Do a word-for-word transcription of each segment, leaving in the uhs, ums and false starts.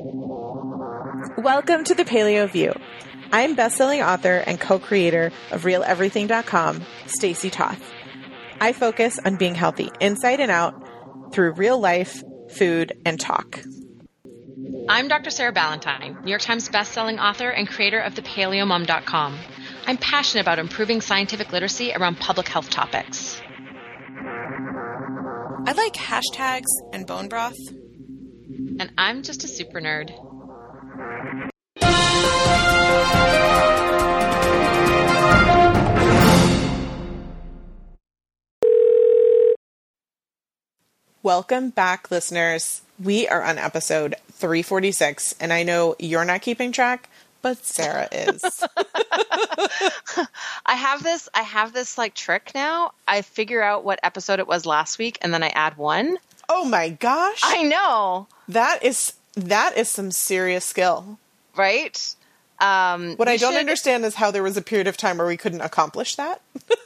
Welcome to the Paleo View. I'm best-selling author and co-creator of Real Everything dot com, Stacey Toth. I focus on being healthy inside and out through real life, food, and talk. I'm Doctor Sarah Ballantyne, New York Times bestselling author and creator of the Paleo Mom dot com. I'm passionate about improving scientific literacy around public health topics. I like hashtags and bone broth. And I'm just a super nerd. Welcome back, listeners. We are on episode three forty-six, and I know you're not keeping track, but Sarah is. I have this, I have this like trick now. I figure out what episode it was last week, and then I add one. Oh my gosh. I know. That is, that is some serious skill. Right? Um, what I don't should... understand is how there was a period of time where we couldn't accomplish that.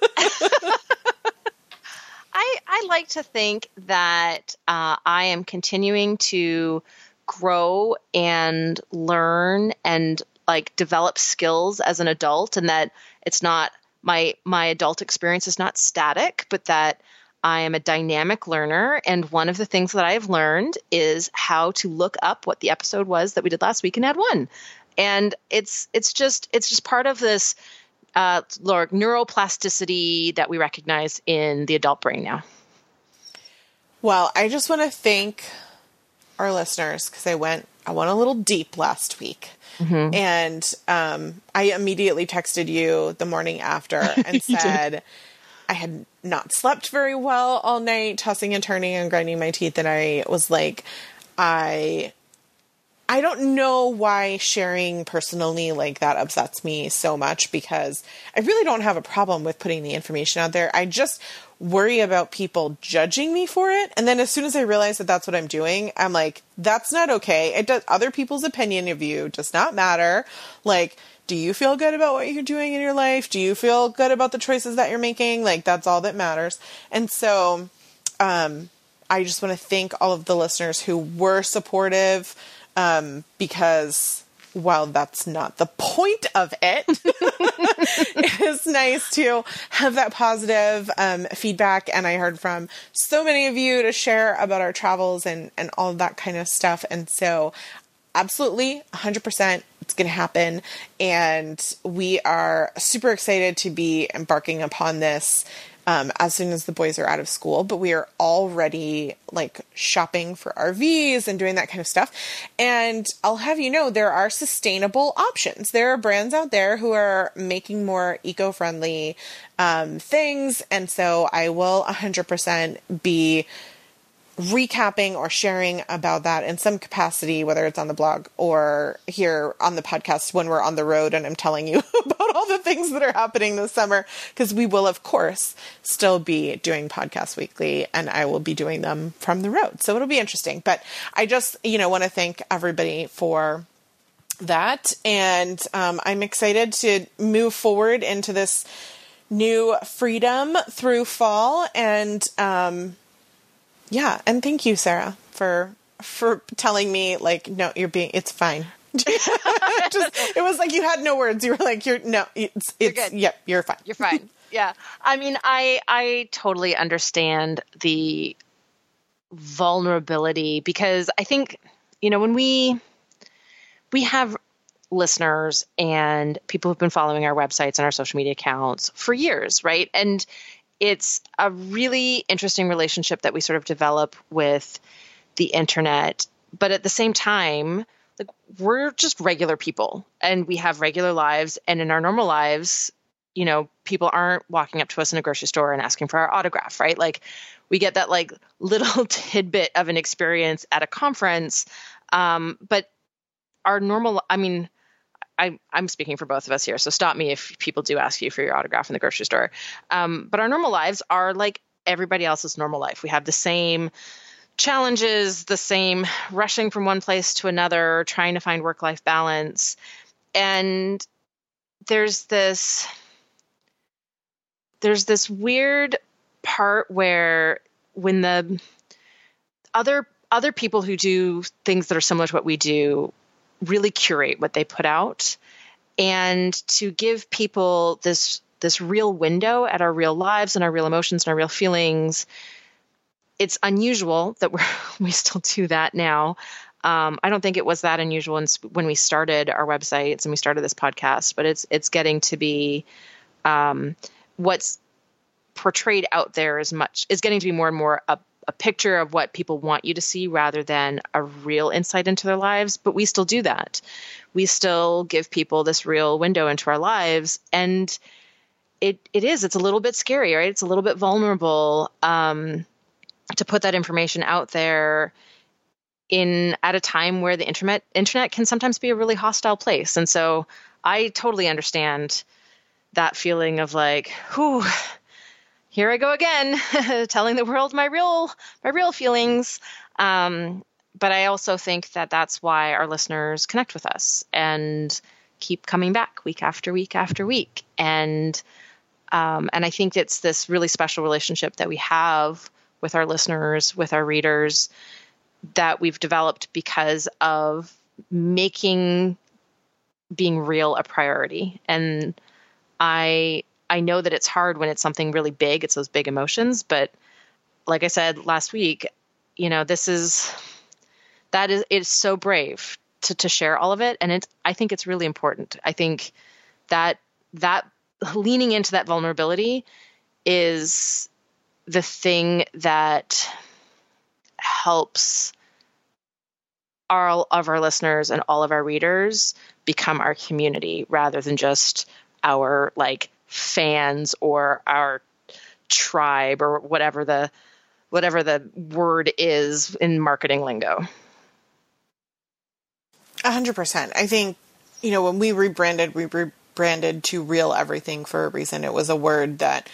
I, I like to think that uh, I am continuing to grow and learn and like develop skills as an adult, and that it's not my my adult experience is not static, but that I am a dynamic learner. And one of the things that I have learned is how to look up what the episode was that we did last week and add one. And it's it's just it's just part of this uh, neuroplasticity that we recognize in the adult brain now. Well, I just want to thank our listeners because I went I went a little deep last week. Mm-hmm. And um, I immediately texted you the morning after and said I had not slept very well all night, tossing and turning and grinding my teeth. And I was like, I... I don't know why sharing personally like that upsets me so much, because I really don't have a problem with putting the information out there. I just worry about people judging me for it. And then as soon as I realize that that's what I'm doing, I'm like, that's not okay. It does, other people's opinion of you does not matter. Like, do you feel good about what you're doing in your life? Do you feel good about the choices that you're making? Like, that's all that matters. And so, um, I just want to thank all of the listeners who were supportive. Um, because while that's not the point of it, it is nice to have that positive um, feedback. And I heard from so many of you to share about our travels and, and all of that kind of stuff. And so absolutely one hundred percent it's going to happen. And we are super excited to be embarking upon this Um, as soon as the boys are out of school, but we are already like shopping for R Vs and doing that kind of stuff. And I'll have you know, there are sustainable options. There are brands out there who are making more eco-friendly um, things. And so I will one hundred percent be recapping or sharing about that in some capacity, whether it's on the blog or here on the podcast when we're on the road and I'm telling you about all the things that are happening this summer, because we will, of course, still be doing podcasts weekly and I will be doing them from the road. So it'll be interesting. But I just, you know, want to thank everybody for that. And um, I'm excited to move forward into this new freedom through fall. And, um, yeah. And thank you, Sarah, for, for telling me like, no, you're being, it's fine. Just, it was like, you had no words. You were like, you're no, it's, it's, you're good. Yep. You're fine. You're fine. Yeah. I mean, I, I totally understand the vulnerability, because I think, you know, when we, we have listeners and people who've been following our websites and our social media accounts for years, right? And it's a really interesting relationship that we sort of develop with the internet. But at the same time, like, we're just regular people and we have regular lives. And in our normal lives, you know, people aren't walking up to us in a grocery store and asking for our autograph, right? Like, we get that like little tidbit of an experience at a conference. Um, but our normal, I mean, I, I'm speaking for both of us here, so stop me if people do ask you for your autograph in the grocery store. Um, but our normal lives are like everybody else's normal life. We have the same challenges, the same rushing from one place to another, trying to find work-life balance. And there's this, there's this weird part where when the other other people who do things that are similar to what we do really curate what they put out, and to give people this this real window at our real lives and our real emotions and our real feelings. It's unusual that we're, we still do that now. Um, I don't think it was that unusual in, when we started our websites and we started this podcast, but it's it's getting to be um, what's portrayed out there is much is getting to be more and more a, a picture of what people want you to see rather than a real insight into their lives. But we still do that. We still give people this real window into our lives, and it it is it's a little bit scary, right? It's a little bit vulnerable. Um, to put that information out there in at a time where the internet internet can sometimes be a really hostile place. And so I totally understand that feeling of like, whew, here I go again, telling the world my real my real feelings. Um, but I also think that that's why our listeners connect with us and keep coming back week after week after week. And um, and I think it's this really special relationship that we have with our listeners, with our readers, that we've developed because of making being real a priority. And I I know that it's hard when it's something really big, it's those big emotions. But like I said last week, you know, this is, that is, it's so brave to, to share all of it. And it's, I think it's really important. I think that, that leaning into that vulnerability is the thing that helps all of our listeners and all of our readers become our community rather than just our like fans or our tribe or whatever the whatever the word is in marketing lingo. A hundred percent. I think, you know, when we rebranded, we rebranded to Real Everything for a reason. It was a word that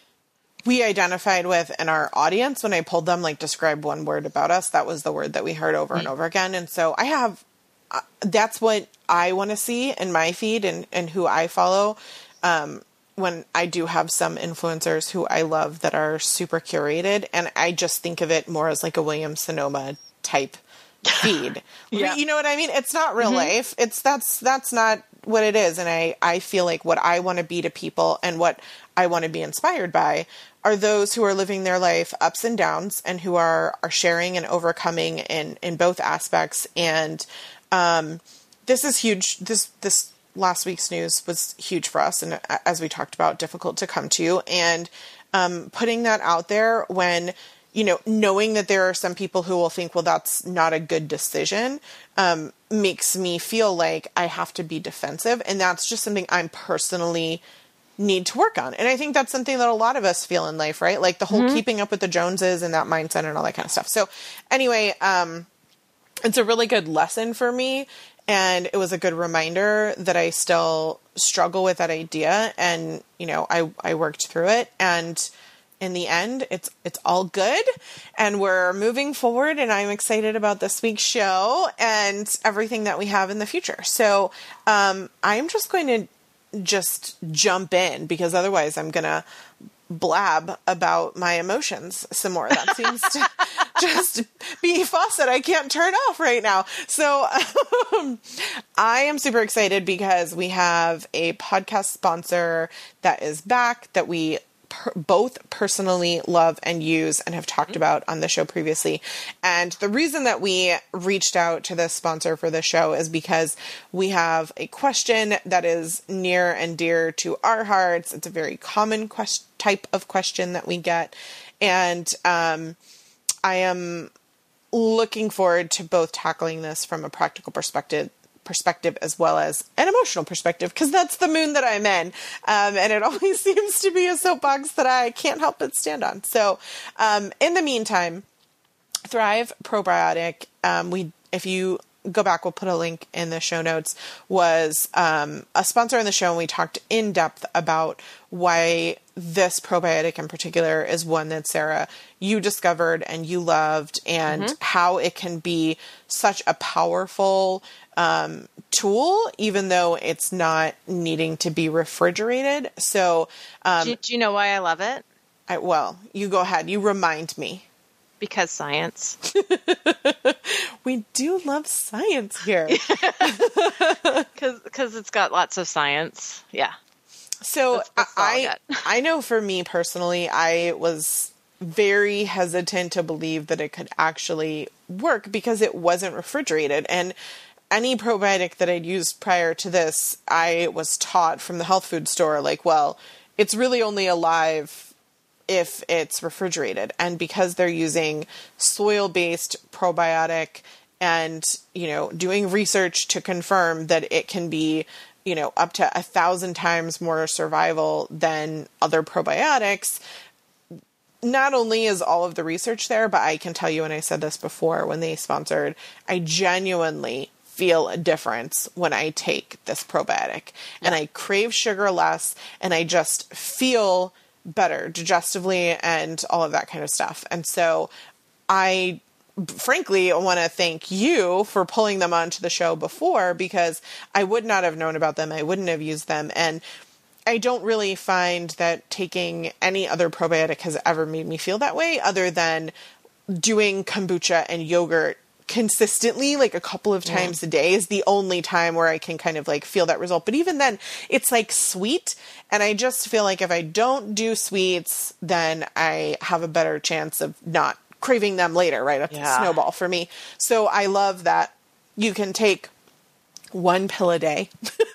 we identified with in our audience. When I pulled them, like, describe one word about us, that was the word that we heard over and over again. And so I have, uh, that's what I want to see in my feed and, and who I follow. Um, when I do have some influencers who I love that are super curated, and I just think of it more as like a Williams Sonoma type feed. Yeah. You know what I mean? It's not real mm-hmm. life. It's that's, that's not what it is. And I, I feel like what I want to be to people and what I want to be inspired by are those who are living their life ups and downs and who are, are sharing and overcoming in, in both aspects. And, um, this is huge. This, this last week's news was huge for us. And as we talked about, difficult to come to, and, um, putting that out there when, you know, knowing that there are some people who will think, well, that's not a good decision, um, makes me feel like I have to be defensive. And that's just something I'm personally need to work on. And I think that's something that a lot of us feel in life, right? Like the whole mm-hmm. keeping up with the Joneses and that mindset and all that kind of stuff. So anyway, um, it's a really good lesson for me. And it was a good reminder that I still struggle with that idea. And, you know, I, I worked through it, and in the end, it's, it's all good, and we're moving forward, and I'm excited about this week's show and everything that we have in the future. So, um, I'm just going to just jump in, because otherwise I'm going to blab about my emotions some more. That seems to just be a faucet I can't turn off right now. So um, I am super excited because we have a podcast sponsor that is back that we Per, both personally love and use and have talked about on the show previously. And the reason that we reached out to this sponsor for the show is because we have a question that is near and dear to our hearts. It's a very common quest- type of question that we get. And um, I am looking forward to both tackling this from a practical perspective perspective as well as an emotional perspective, because that's the moon that I'm in. Um, and it always seems to be a soapbox that I can't help but stand on. So um, in the meantime, Thrive Probiotic, um, we, if you go back, we'll put a link in the show notes, was um, a sponsor on the show. And we talked in depth about why this probiotic in particular is one that, Sarah, you discovered and you loved, and mm-hmm. how it can be such a powerful um, tool, even though it's not needing to be refrigerated. So, um, do, do you know why I love it? I, well, you go ahead. You remind me. Because science. We do love science here. Because it's got lots of science. Yeah. So That's- that's all I I, got. I know for me personally, I was very hesitant to believe that it could actually work because it wasn't refrigerated. And any probiotic that I'd used prior to this, I was taught from the health food store, like, well, it's really only alive if it's refrigerated. And because they're using soil-based probiotic and, you know, doing research to confirm that it can be, you know, up to a thousand times more survival than other probiotics, not only is all of the research there, but I can tell you, and I said this before when they sponsored, I genuinely feel a difference when I take this probiotic. Yeah. And I crave sugar less, and I just feel better digestively and all of that kind of stuff. And so I frankly want to thank you for pulling them onto the show before, because I would not have known about them. I wouldn't have used them. And I don't really find that taking any other probiotic has ever made me feel that way, other than doing kombucha and yogurt consistently, like a couple of times yeah. a day is the only time where I can kind of like feel that result. But even then, it's like sweet. And I just feel like if I don't do sweets, then I have a better chance of not craving them later, right? It's yeah. a snowball for me. So I love that you can take one pill a day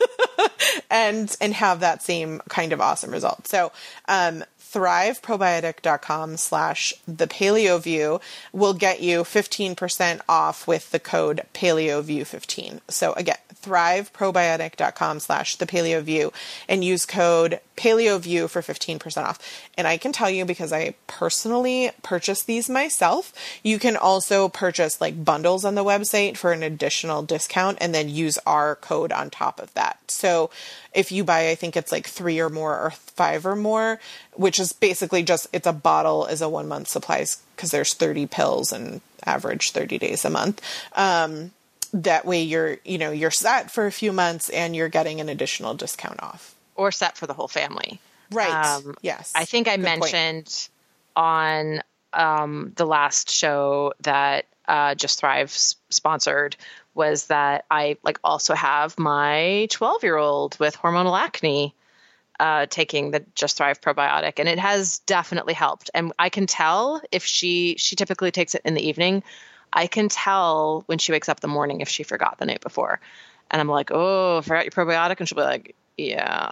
and and have that same kind of awesome result. So um, thriveprobiotic.com slash the PaleoView will get you fifteen percent off with the code PaleoView fifteen. So again, thriveprobiotic.com slash the PaleoView and use code PaleoView for fifteen percent off. And I can tell you, because I personally purchased these myself, you can also purchase like bundles on the website for an additional discount and then use our code on top of that. So if you buy, I think it's like three or more or five or more, which is basically just, it's a bottle is a one month supplies because there's thirty pills and average thirty days a month. Um, that way you're, you know, you're set for a few months and you're getting an additional discount off. Or set for the whole family. Right. Um, yes. I think I Good mentioned point. on um, the last show that uh, Just Thrive s- sponsored was that I like also have my twelve year old with hormonal acne uh, taking the Just Thrive probiotic, and it has definitely helped. And I can tell if she, she typically takes it in the evening. I can tell when she wakes up in the morning if she forgot the night before. And I'm like, oh, forgot your probiotic? And she'll be like, yeah.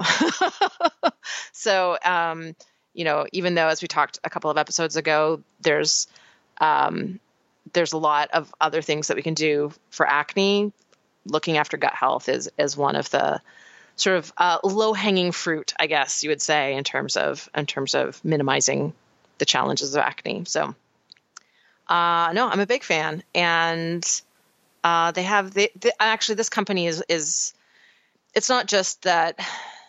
So, um, you know, even though, as we talked a couple of episodes ago, there's, um, there's a lot of other things that we can do for acne. Looking after gut health is, is one of the sort of, uh, low hanging fruit, I guess you would say, in terms of, in terms of minimizing the challenges of acne. So, uh, no, I'm a big fan. And, uh, they have, the, the actually this company is, is, it's not just that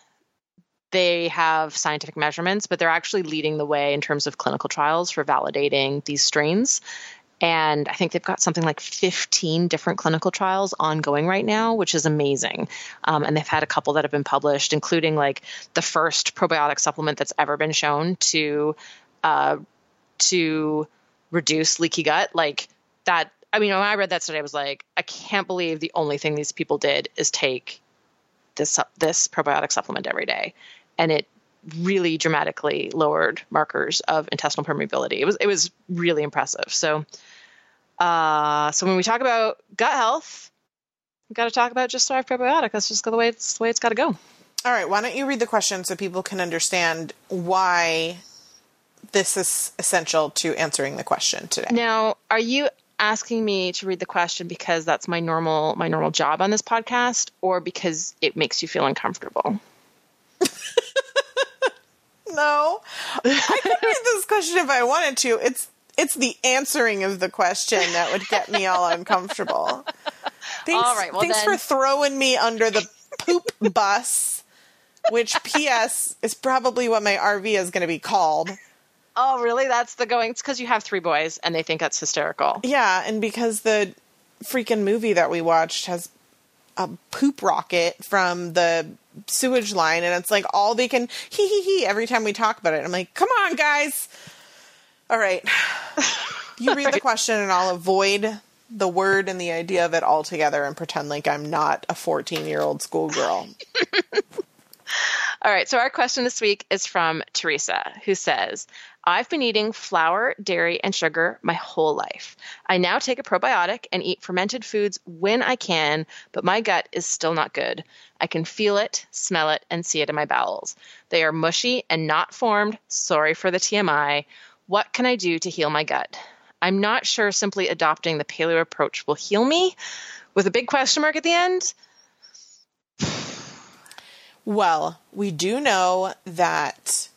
they have scientific measurements, but they're actually leading the way in terms of clinical trials for validating these strains. And I think they've got something like fifteen different clinical trials ongoing right now, which is amazing. Um, and they've had a couple that have been published, including like the first probiotic supplement that's ever been shown to, uh, to reduce leaky gut. Like that. I mean, when I read that today, I was like, I can't believe the only thing these people did is take this this probiotic supplement every day, and it really dramatically lowered markers of intestinal permeability. It was it was really impressive. So, uh, so when we talk about gut health, we got to talk about Just Thrive probiotic. That's just the way it's the way it's got to go. All right, why don't you read the question so people can understand why this is essential to answering the question today. Now, are you asking me to read the question because that's my normal my normal job on this podcast, or because it makes you feel uncomfortable? No, I could read this question if I wanted to. It's it's the answering of the question that would get me all uncomfortable. Thanks, all right, well thanks then. for throwing me under the poop bus, which P S is probably what my R V is going to be called. Oh, really? That's the going. It's because you have three boys and they think that's hysterical. Yeah, and because the freaking movie that we watched has a poop rocket from the sewage line, and it's like all they can hee hee hee every time we talk about it. I'm like, come on, guys. All right. You read the question and I'll avoid the word and the idea of it altogether and pretend like I'm not a fourteen-year-old schoolgirl. All right. So our question this week is from Teresa, who says, I've been eating flour, dairy, and sugar my whole life. I now take a probiotic and eat fermented foods when I can, but my gut is still not good. I can feel it, smell it, and see it in my bowels. They are mushy and not formed. Sorry for the T M I. What can I do to heal my gut? I'm not sure simply adopting the paleo approach will heal me, with a big question mark at the end. Well, we do know that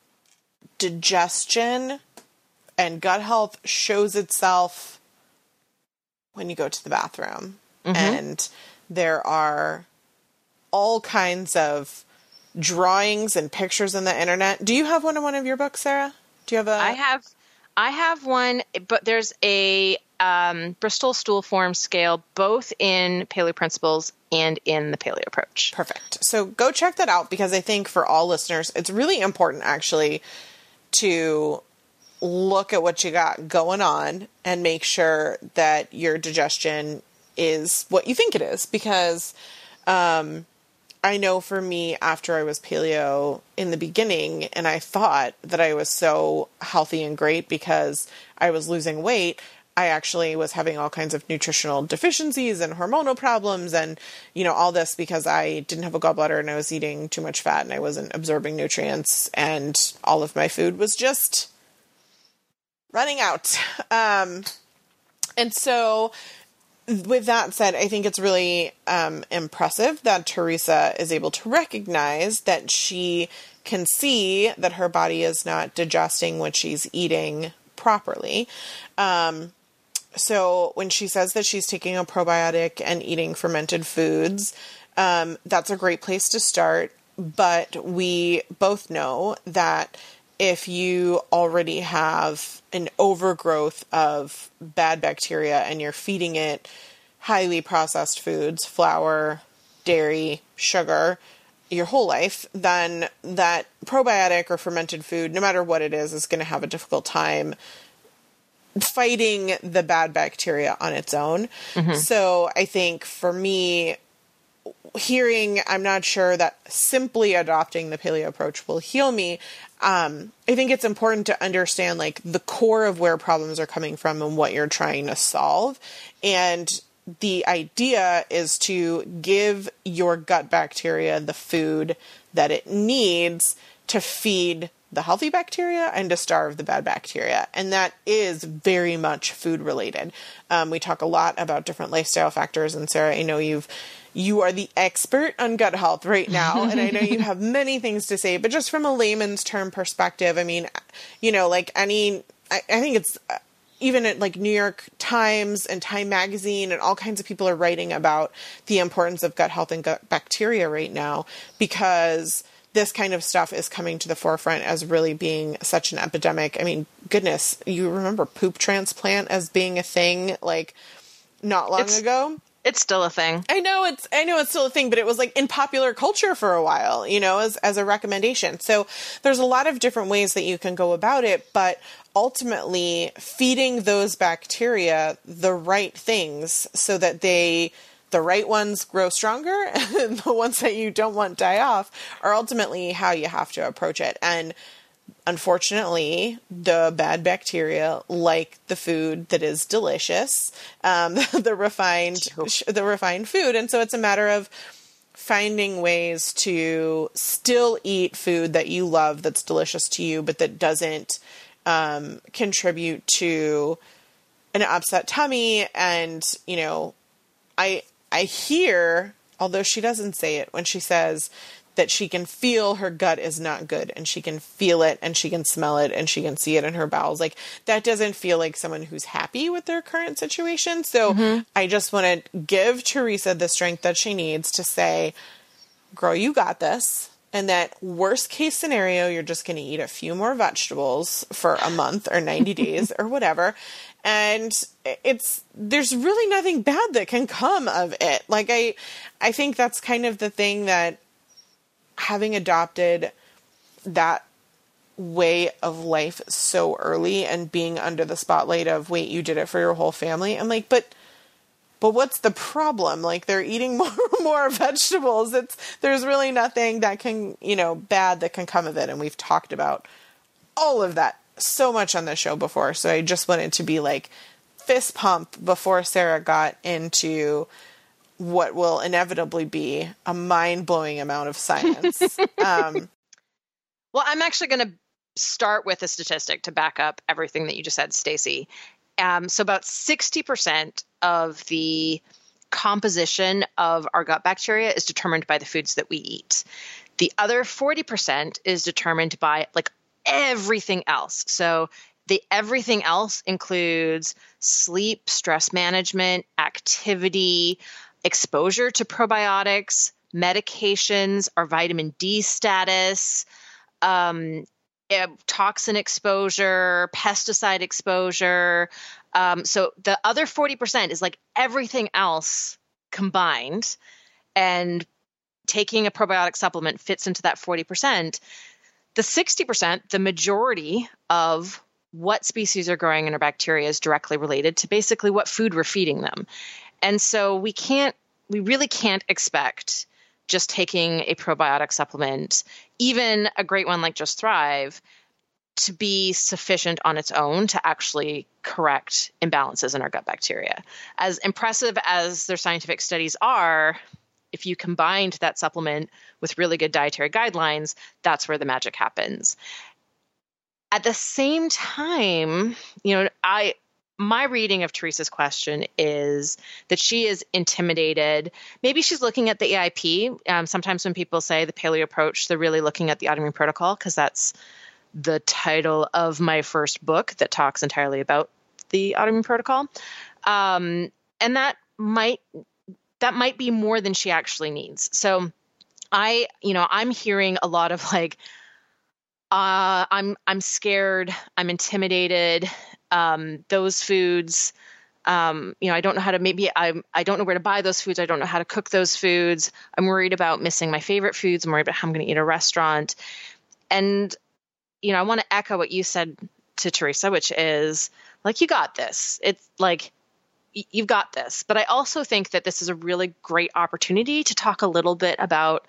digestion and gut health shows itself when you go to the bathroom. Mm-hmm. And there are all kinds of drawings and pictures on the internet. Do you have one in one of your books, Sarah? Do you have a... I have, I have one, but there's a um, Bristol stool form scale, both in Paleo Principles and in the Paleo Approach. Perfect. So go check that out, because I think for all listeners, it's really important actually to look at what you got going on and make sure that your digestion is what you think it is. Because um, I know for me, after I was paleo in the beginning, and I thought that I was so healthy and great because I was losing weight, I actually was having all kinds of nutritional deficiencies and hormonal problems and, you know, all this because I didn't have a gallbladder and I was eating too much fat and I wasn't absorbing nutrients and all of my food was just running out. Um, and so with that said, I think it's really um, impressive that Teresa is able to recognize that she can see that her body is not digesting what she's eating properly. Um, So when she says that she's taking a probiotic and eating fermented foods, um, that's a great place to start. But we both know that if you already have an overgrowth of bad bacteria and you're feeding it highly processed foods, flour, dairy, sugar, your whole life, then that probiotic or fermented food, no matter what it is, is going to have a difficult time fighting the bad bacteria on its own. Mm-hmm. So I think for me, hearing, I'm not sure that simply adopting the paleo approach will heal me. Um, I think it's important to understand like the core of where problems are coming from and what you're trying to solve. And the idea is to give your gut bacteria the food that it needs to feed the healthy bacteria and to starve the bad bacteria. And that is very much food related. Um, we talk a lot about different lifestyle factors. And Sarah, I know you've, you are the expert on gut health right now. And I know you have many things to say, but just from a layman's term perspective, I mean, you know, like any, I, I think it's even at like New York Times and Time Magazine and all kinds of people are writing about the importance of gut health and gut bacteria right now, because this kind of stuff is coming to the forefront as really being such an epidemic. I mean, goodness, you remember poop transplant as being a thing like not long it's, ago? It's still a thing. I know it's, I know it's still a thing, but it was like in popular culture for a while, you know, as, as a recommendation. So there's a lot of different ways that you can go about it, but ultimately feeding those bacteria the right things so that they, the right ones grow stronger and the ones that you don't want die off are ultimately how you have to approach it. And unfortunately, the bad bacteria like the food that is delicious, um, the refined, the refined food. And so it's a matter of finding ways to still eat food that you love, that's delicious to you, but that doesn't um, contribute to an upset tummy. And, you know, I, I hear, although she doesn't say it, when she says that she can feel her gut is not good and she can feel it and she can smell it and she can see it in her bowels. Like that doesn't feel like someone who's happy with their current situation. So mm-hmm. I just want to give Teresa the strength that she needs to say, girl, you got this. And that worst case scenario, you're just going to eat a few more vegetables for a month or ninety days or whatever. And it's, there's really nothing bad that can come of it. Like I, I think that's kind of the thing that having adopted that way of life so early and being under the spotlight of, wait, you did it for your whole family. I'm like, but But what's the problem? Like, they're eating more more vegetables. It's there's really nothing that can, you know, bad that can come of it. And we've talked about all of that so much on the show before. So I just wanted to be like fist pump before Sarah got into what will inevitably be a mind-blowing amount of science. um, well, I'm actually going to start with a statistic to back up everything that you just said, Stacey. Um, so about sixty percent of the composition of our gut bacteria is determined by the foods that we eat. The other forty percent is determined by like everything else. So the everything else includes sleep, stress management, activity, exposure to probiotics, medications, our vitamin D status, um, toxin exposure, pesticide exposure. Um, so the other forty percent is like everything else combined, and taking a probiotic supplement fits into that forty percent. The sixty percent, the majority of what species are growing in our bacteria is directly related to basically what food we're feeding them. And so we can't, we really can't expect just taking a probiotic supplement, even a great one like Just Thrive, to be sufficient on its own to actually correct imbalances in our gut bacteria. As impressive as their scientific studies are, if you combined that supplement with really good dietary guidelines, that's where the magic happens. At the same time, you know, I my reading of Teresa's question is that she is intimidated. Maybe she's looking at the A I P. Um, sometimes when people say the paleo approach, they're really looking at the autoimmune protocol, because that's the title of my first book that talks entirely about the autoimmune protocol. Um, and that might that might be more than she actually needs. So I, you know, I'm hearing a lot of like, uh, I'm I'm scared, I'm intimidated. Um, those foods, um, you know, I don't know how to, maybe I I don't know where to buy those foods. I don't know how to cook those foods. I'm worried about missing my favorite foods. I'm worried about how I'm going to eat at a restaurant. And, you know, I want to echo what you said to Teresa, which is like, you got this. It's like, y- you've got this. But I also think that this is a really great opportunity to talk a little bit about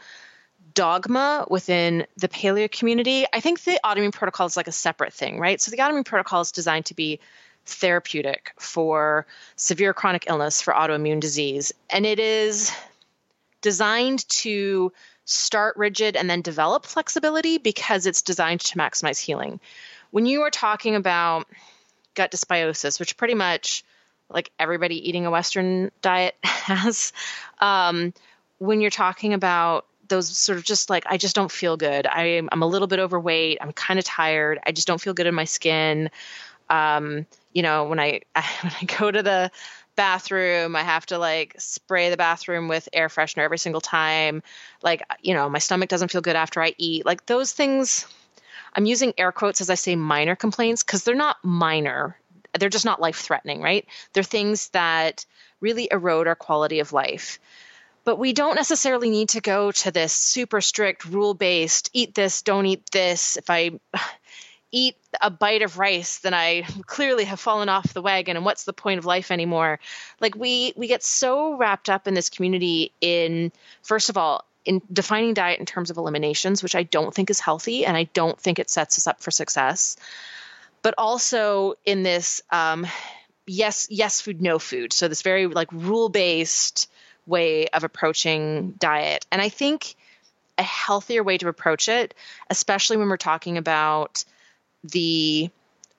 dogma within the paleo community. I think the autoimmune protocol is like a separate thing, right? So the autoimmune protocol is designed to be therapeutic for severe chronic illness, for autoimmune disease. And it is designed to start rigid and then develop flexibility because it's designed to maximize healing. When you are talking about gut dysbiosis, which pretty much like everybody eating a Western diet has, um, when you're talking about those sort of just like, I just don't feel good. I, I'm a little bit overweight. I'm kind of tired. I just don't feel good in my skin. Um, you know, when I, I when I go to the bathroom, I have to like spray the bathroom with air freshener every single time. Like, you know, my stomach doesn't feel good after I eat. Like those things, I'm using air quotes as I say minor complaints, because they're not minor. They're just not life-threatening, right? They're things that really erode our quality of life. But we don't necessarily need to go to this super strict rule-based, eat this, don't eat this. If I eat a bite of rice, then I clearly have fallen off the wagon, and what's the point of life anymore? Like we we get so wrapped up in this community in, first of all, in defining diet in terms of eliminations, which I don't think is healthy, and I don't think it sets us up for success. But also in this um, yes, yes food, no food. So this very like rule-based way of approaching diet. And I think a healthier way to approach it, especially when we're talking about the,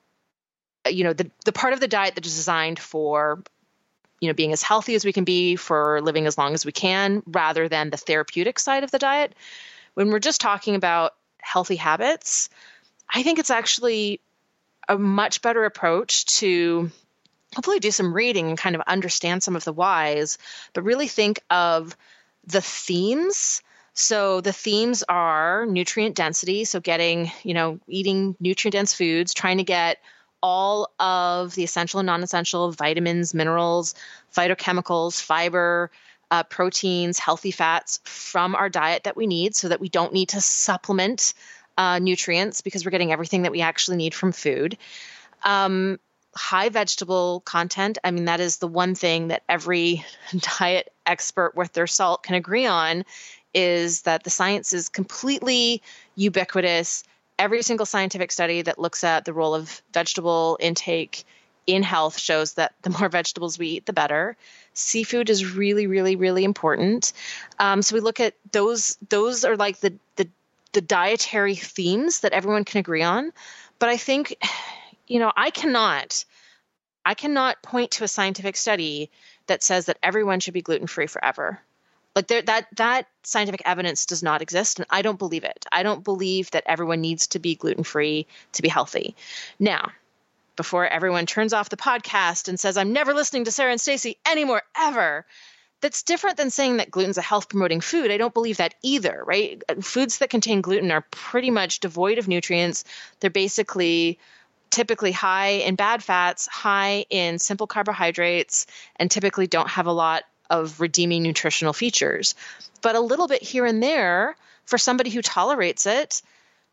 you know, the, the part of the diet that is designed for, you know, being as healthy as we can be, for living as long as we can, rather than the therapeutic side of the diet. When we're just talking about healthy habits, I think it's actually a much better approach to hopefully do some reading and kind of understand some of the whys, but really think of the themes. So the themes are nutrient density. So getting, you know, eating nutrient dense foods, trying to get all of the essential and non-essential vitamins, minerals, phytochemicals, fiber, uh, proteins, healthy fats from our diet that we need, so that we don't need to supplement uh, nutrients because we're getting everything that we actually need from food. Um, high vegetable content. I mean, that is the one thing that every diet expert worth their salt can agree on, is that the science is completely ubiquitous. Every single scientific study that looks at the role of vegetable intake in health shows that the more vegetables we eat, the better. Seafood is really, really, really important. Um, so we look at those. Those are like the, the the dietary themes that everyone can agree on. But I think, you know, I cannot, I cannot point to a scientific study that says that everyone should be gluten-free forever. Like there, that that scientific evidence does not exist, and I don't believe it. I don't believe that everyone needs to be gluten-free to be healthy. Now, before everyone turns off the podcast and says, I'm never listening to Sarah and Stacey anymore, ever, that's different than saying that gluten's a health-promoting food. I don't believe that either, right? Foods that contain gluten are pretty much devoid of nutrients. They're basically typically high in bad fats, high in simple carbohydrates, and typically don't have a lot of redeeming nutritional features. But a little bit here and there, for somebody who tolerates it,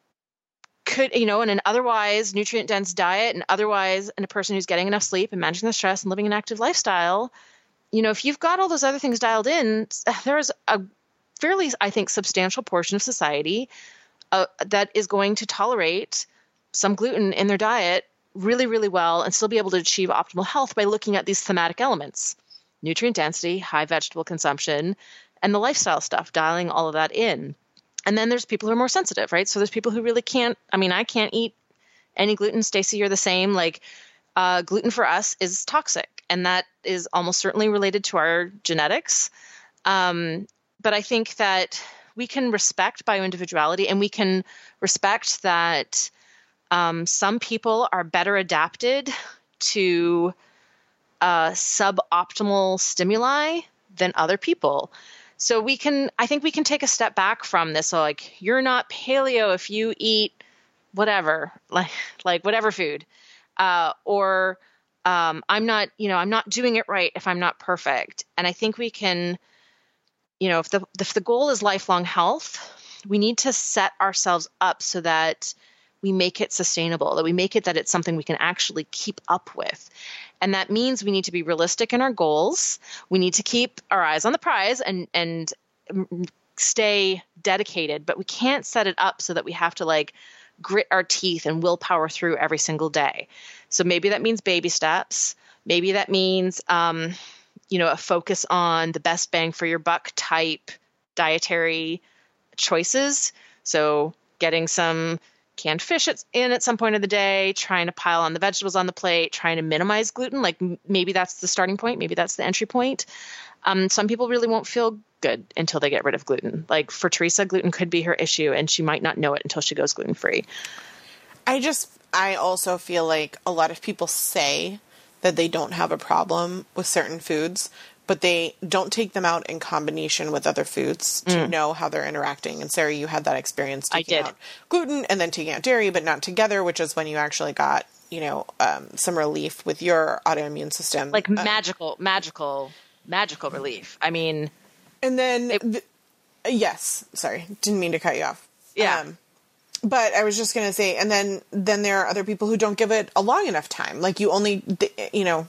could, you know, in an otherwise nutrient-dense diet and otherwise in a person who's getting enough sleep and managing the stress and living an active lifestyle, you know, if you've got all those other things dialed in, there's a fairly, I think, substantial portion of society uh, that is going to tolerate some gluten in their diet really, really well and still be able to achieve optimal health by looking at these thematic elements: nutrient density, high vegetable consumption, and the lifestyle stuff, dialing all of that in. And then there's people who are more sensitive, right? So there's people who really can't, I mean, I can't eat any gluten. Stacey, you're the same. Like uh, gluten for us is toxic, and that is almost certainly related to our genetics. Um, but I think that we can respect bioindividuality, and we can respect that um, some people are better adapted to uh, suboptimal stimuli than other people. So we can, I think we can take a step back from this. So like, you're not paleo if you eat whatever, like, like whatever food, uh, or, um, I'm not, you know, I'm not doing it right if I'm not perfect. And I think we can, you know, if the, if the goal is lifelong health, we need to set ourselves up so that we make it sustainable, that we make it that it's something we can actually keep up with. And that means we need to be realistic in our goals. We need to keep our eyes on the prize and, and stay dedicated, but we can't set it up so that we have to like grit our teeth and willpower through every single day. So maybe that means baby steps. Maybe that means, um, you know, a focus on the best bang for your buck type dietary choices. So getting some canned fish in at some point of the day, trying to pile on the vegetables on the plate, trying to minimize gluten. Like maybe that's the starting point. Maybe that's the entry point. Um, some people really won't feel good until they get rid of gluten. Like for Teresa, gluten could be her issue, and she might not know it until she goes gluten-free. I just, I also feel like a lot of people say that they don't have a problem with certain foods, but they don't take them out in combination with other foods to mm. know how they're interacting. And Sarah, you had that experience taking I did. out gluten and then taking out dairy, but not together, which is when you actually got, you know, um, some relief with your autoimmune system. Like um, magical, magical, magical relief. I mean. And then, it, th- yes, sorry, didn't mean to cut you off. Yeah. Um, but I was just going to say, and then, then there are other people who don't give it a long enough time. Like you only, you know,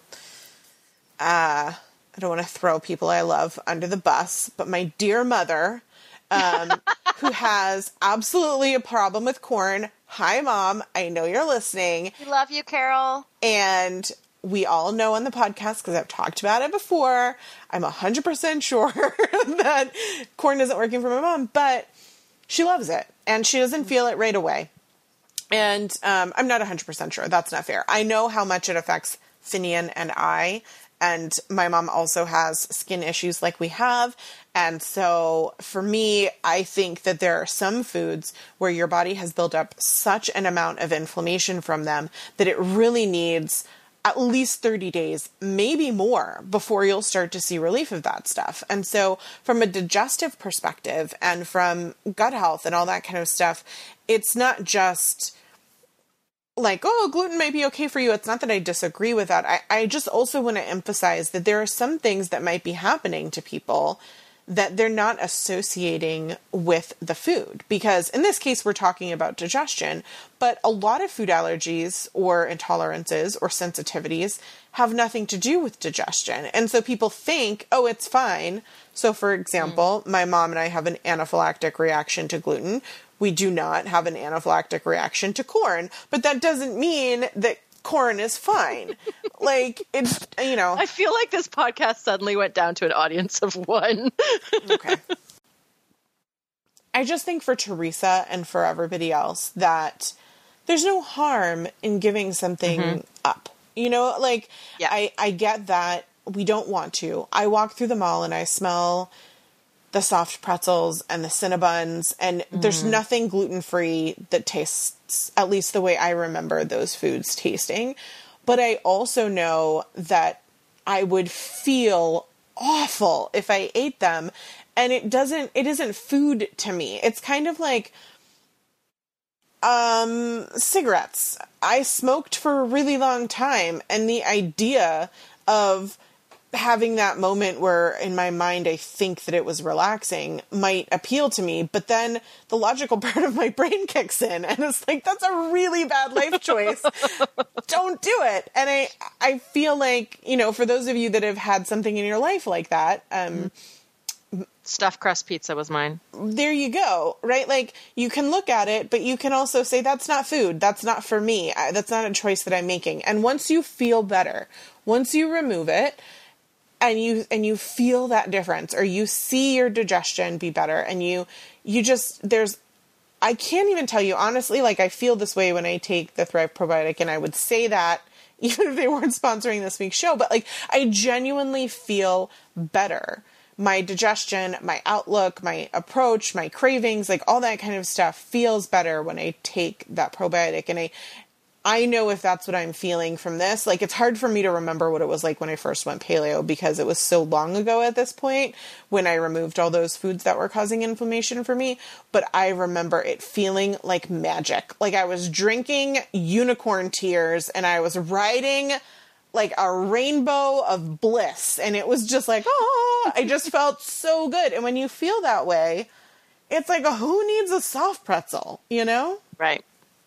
uh, I don't want to throw people I love under the bus, but my dear mother, um, who has absolutely a problem with corn. Hi, Mom. I know you're listening. We love you, Carol. And we all know on the podcast, because I've talked about it before, I'm one hundred percent sure that corn isn't working for my mom, but she loves it, and she doesn't feel it right away. And um, I'm not one hundred percent sure. That's not fair. I know how much it affects Finian and I. And my mom also has skin issues like we have. And so for me, I think that there are some foods where your body has built up such an amount of inflammation from them that it really needs at least thirty days, maybe more, before you'll start to see relief of that stuff. And so from a digestive perspective and from gut health and all that kind of stuff, it's not just like, oh, gluten might be okay for you. It's not that I disagree with that. I, I just also want to emphasize that there are some things that might be happening to people that they're not associating with the food. Because in this case, we're talking about digestion, but a lot of food allergies or intolerances or sensitivities have nothing to do with digestion. And so people think, oh, it's fine. So for example, mm. my mom and I have an anaphylactic reaction to gluten. We do not have an anaphylactic reaction to corn, but that doesn't mean that corn is fine. Like, it's, you know. I feel like this podcast suddenly went down to an audience of one. Okay. I just think for Teresa and for everybody else that there's no harm in giving something mm-hmm. up. You know, like, yeah. I, I get that we don't want to. I walk through the mall and I smell the soft pretzels and the Cinnabons, and mm. there's nothing gluten-free that tastes, at least the way I remember those foods tasting. But I also know that I would feel awful if I ate them, and it doesn't, it isn't food to me. It's kind of like, um, cigarettes. I smoked for a really long time, and the idea of having that moment where in my mind I think that it was relaxing might appeal to me, but then the logical part of my brain kicks in and it's like, that's a really bad life choice. Don't do it. And I I feel like, you know, for those of you that have had something in your life like that, um stuffed crust pizza was mine. There you go, right? Like, you can look at it, but you can also say, that's not food. That's not for me. I, that's not a choice that I'm making. And once you feel better, once you remove it, and you and you feel that difference, or you see your digestion be better, and you you just, there's, I can't even tell you, honestly, like, I feel this way when I take the Thrive Probiotic, and I would say that even if they weren't sponsoring this week's show, but like, I genuinely feel better. My digestion, my outlook, my approach, my cravings, like all that kind of stuff feels better when I take that probiotic. And I, I know if that's what I'm feeling from this. Like, it's hard for me to remember what it was like when I first went paleo because it was so long ago at this point when I removed all those foods that were causing inflammation for me. But I remember it feeling like magic. Like I was drinking unicorn tears and I was riding like a rainbow of bliss. And it was just like, oh, I just felt so good. And when you feel that way, it's like, who needs a soft pretzel, you know? Right.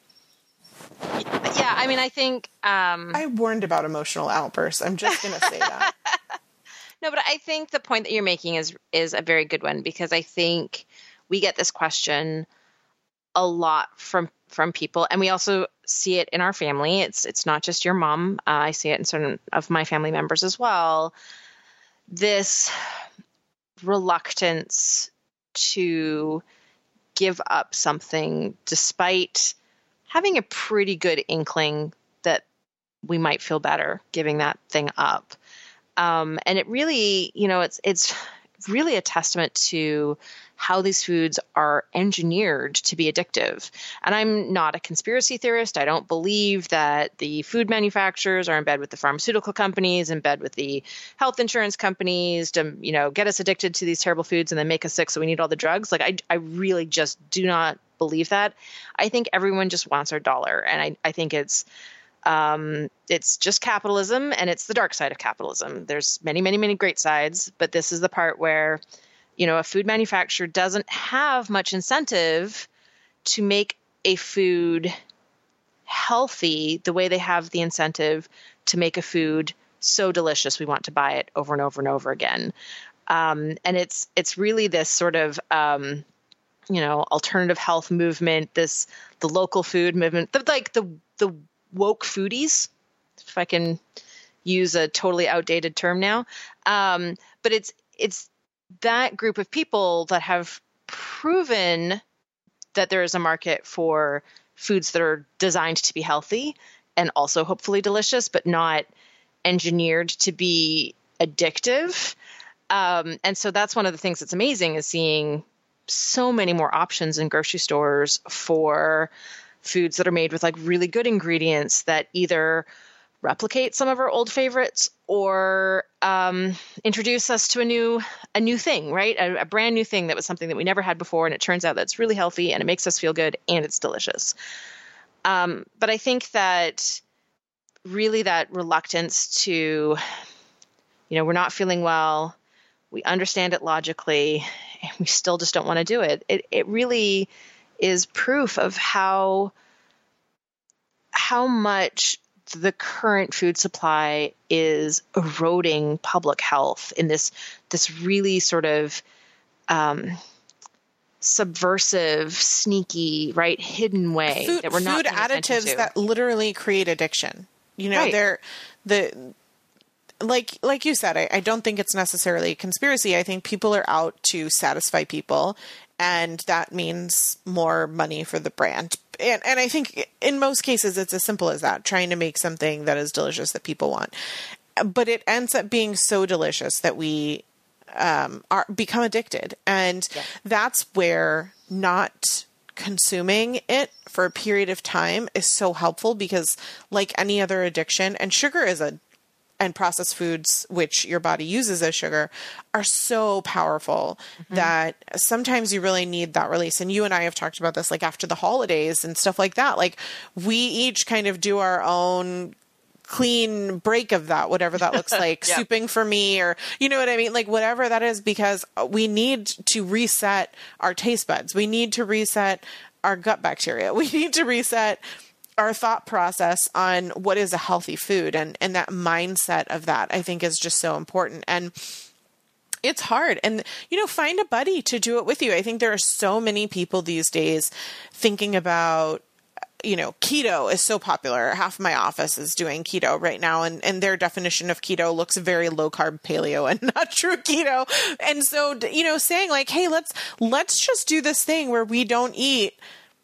Yeah, I mean, I think... Um, I warned about emotional outbursts. I'm just going to say that. No, but I think the point that you're making is is a very good one, because I think we get this question a lot from from people, and we also see it in our family. It's it's not just your mom. Uh, I see it in certain of my family members as well. This reluctance to give up something despite having a pretty good inkling that we might feel better giving that thing up. Um, and it really, you know, it's it's really a testament to how these foods are engineered to be addictive. And I'm not a conspiracy theorist. I don't believe that the food manufacturers are in bed with the pharmaceutical companies, in bed with the health insurance companies to, you know, get us addicted to these terrible foods and then make us sick so we need all the drugs. Like, I, I really just do not believe that. I think everyone just wants our dollar. And I, I think it's um, it's just capitalism, and it's the dark side of capitalism. There's many, many, many great sides, but this is the part where, you know, a food manufacturer doesn't have much incentive to make a food healthy the way they have the incentive to make a food so delicious we want to buy it over and over and over again. Um, and it's it's really this sort of um, you know, alternative health movement, this the local food movement, the, like the the woke foodies, if I can use a totally outdated term now. Um, but it's it's that group of people that have proven that there is a market for foods that are designed to be healthy and also hopefully delicious, but not engineered to be addictive. Um, and so that's one of the things that's amazing, is seeing so many more options in grocery stores for foods that are made with like really good ingredients that either replicate some of our old favorites or um, introduce us to a new a new thing, right? A, a brand new thing that was something that we never had before, and it turns out that's really healthy and it makes us feel good and it's delicious. Um, but I think that really that reluctance to, you know, we're not feeling well, we understand it logically, and we still just don't want to do it. It it really is proof of how how much the current food supply is eroding public health in this this really sort of um, subversive, sneaky, right, hidden way food, that we're not food paying attention additives to. that literally create addiction. You know, Right. they're the like like you said. I, I don't think it's necessarily a conspiracy. I think people are out to satisfy people, and that means more money for the brand. And and I think in most cases it's as simple as that, trying to make something that is delicious that people want. But it ends up being so delicious that we um, are become addicted. And Yeah. that's where not consuming it for a period of time is so helpful, because like any other addiction, and sugar is a and processed foods, which your body uses as sugar, are so powerful mm-hmm. that sometimes you really need that release. And you and I have talked about this, like after the holidays and stuff like that. Like we each kind of do our own clean break of that, whatever that looks like, Yep. souping for me, or you know what I mean? Like whatever that is, because we need to reset our taste buds. We need to reset our gut bacteria. We need to reset our thought process on what is a healthy food, and, and that mindset of that, I think, is just so important. And it's hard. And, you know, find a buddy to do it with you. I think there are so many people these days thinking about, you know, keto is so popular. Half of my office is doing keto right now, and, and their definition of keto looks very low carb paleo and not true keto. And so, you know, saying like, hey, let's, let's just do this thing where we don't eat